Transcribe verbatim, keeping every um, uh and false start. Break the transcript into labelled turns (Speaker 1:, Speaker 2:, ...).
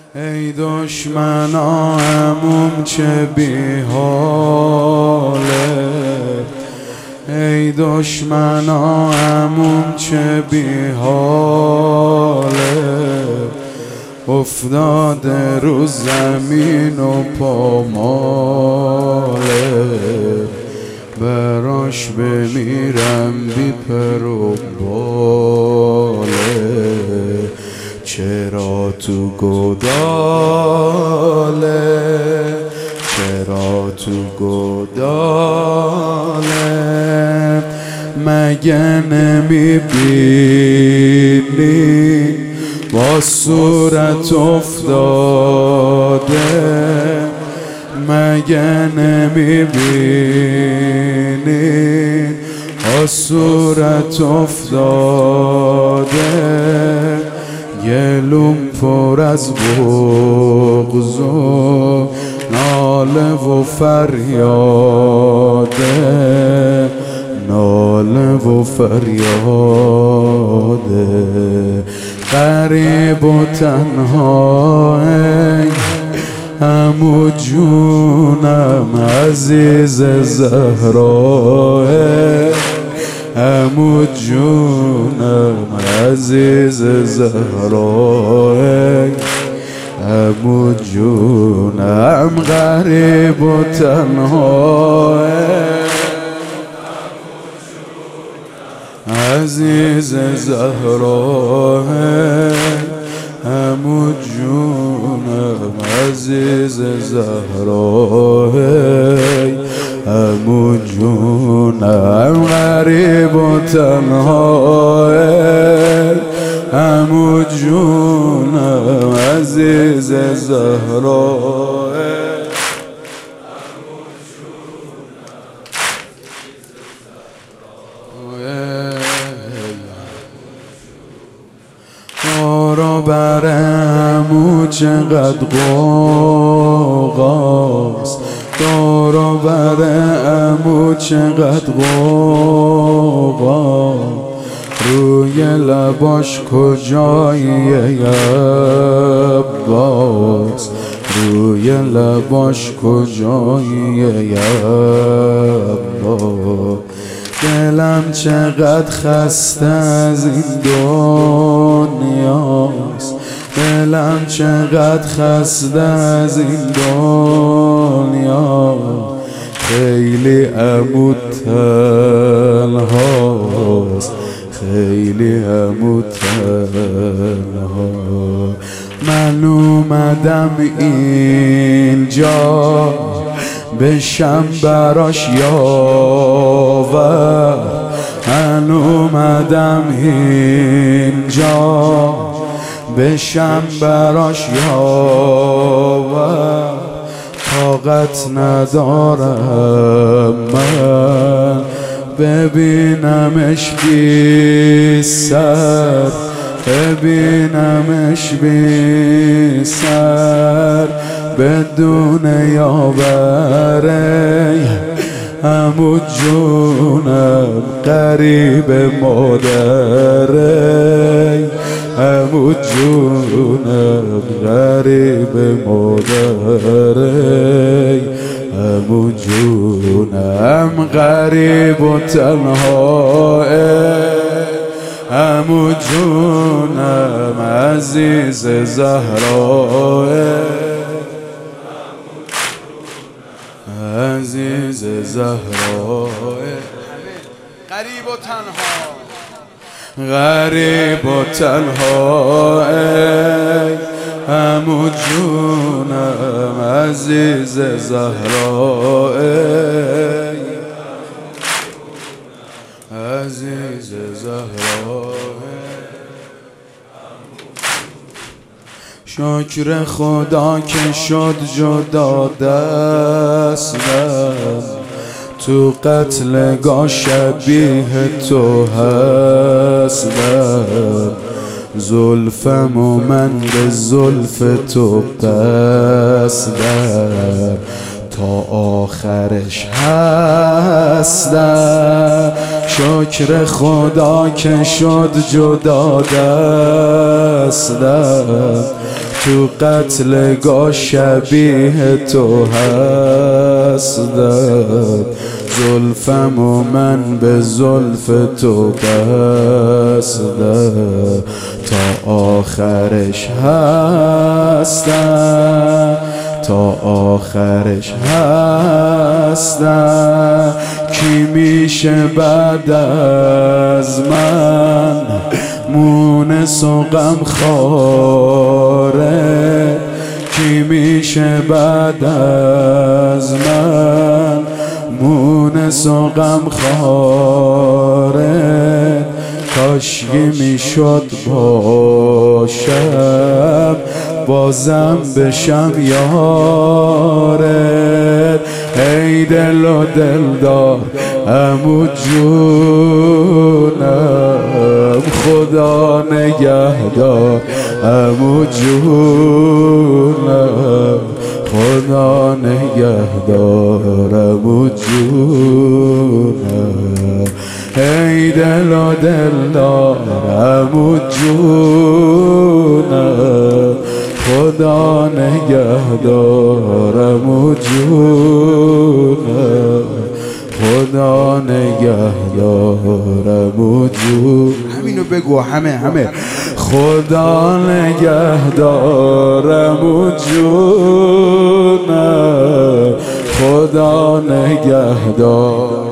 Speaker 1: ای دشمنا عموم چه بی حاله، ای دشمنا عموم چه بی حاله، افتاده رو زمین و پاماله، براش بمیرم بی پر و باله، چرا تو گوداله، چرا تو گوداله، مگه نمیبینی با صورت افتاده، مگه نمیبینی با صورت افتاده، گلوم پر از بغض و ناله و فریاده، ناله و فریاده، غریب و تنها عمو جونم عزیز زهرا، عمو جونم عزیز زهرا، عمو جونم غریب و تنها، عزیز زهرا، عمو جونم عزیز زهرا، عمو جونم غریب و تنها، عمو جونم عزیز زهرا، دارا بر عمو چقدر غوغاست، دارا بر عمو چقدر غوغا، روی لباش کجایی عباس، روی لباش کجایی عباس، دلم چقدر خسته از این دنیاست، دلم چقدر خسته از این دنیا، خیلی عمو تنهاست، خیلی عمو تنها، من اومدم اینجا بشم براش یاور، من اومدم اینجا بشم براش یاور، طاقت ندارم من ببینمش بی سر، ببینمش بی سر بدون یاوره، عمو جونم غریب مادره، عمو جونم غریب مادره، عمو جونم غریب و تنها، عمو جونم عزیز زهرا، عزیز زهرا،
Speaker 2: غریب و تنها،
Speaker 1: غریب و تنها، عمو جونم عزیز زهرا، عزیز زهرا، شکر خدا که شد جدا دستم، تو قتلگاه شبیه تو هستم، زلفم و من به زلف تو بستم، تا آخرش هستم، شکر خدا که شد جدا دستم، تو قتلگاه شبیه تو هستم، زلفم و من به زلف تو بستم، تا آخرش هستم، تا آخرش هستم. کی میشه بعد از من مونس و غمخواره؟ کی میشه بعد از من مونس و غمخواره؟ کاشکی میشد باشم بازم بشم یارت. ای دل و دلدار عمو جونم، خدا نگهدار عمو جونم، خدا نگهدار عمو جونم. ای دل و دلدار عمو جونم، خدا نگهدار عمو جونم، خدا نگهدار عمو جونم.
Speaker 2: همینو بگو همه همه.
Speaker 1: خدا نگهدار عمو جونم، خدا نگهدار.